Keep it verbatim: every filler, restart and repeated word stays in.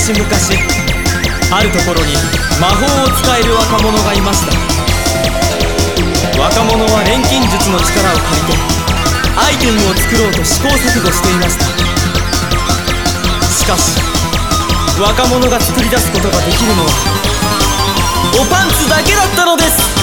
昔々あるところに魔法を使える若者がいました。若者は錬金術の力を借りてアイテムを作ろうと試行錯誤していました。しかし若者が作り出すことができるのはおパンツだけだったのです。